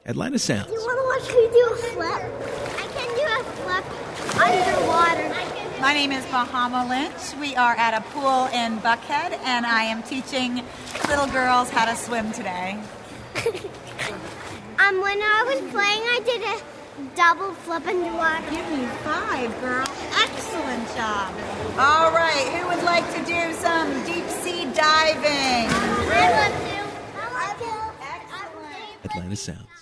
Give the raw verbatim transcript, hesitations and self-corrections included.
Atlanta Sounds. You want to watch me do a flip? I can do a flip underwater. My name is Bahama Lynch. We are at a pool in Buckhead, and I am teaching little girls how to swim today. um, when I was playing, I did a double flip underwater. Give me five, girl. Excellent job. All right, who would like to do some deep sea diving? I want to. I want to. Atlanta Sounds.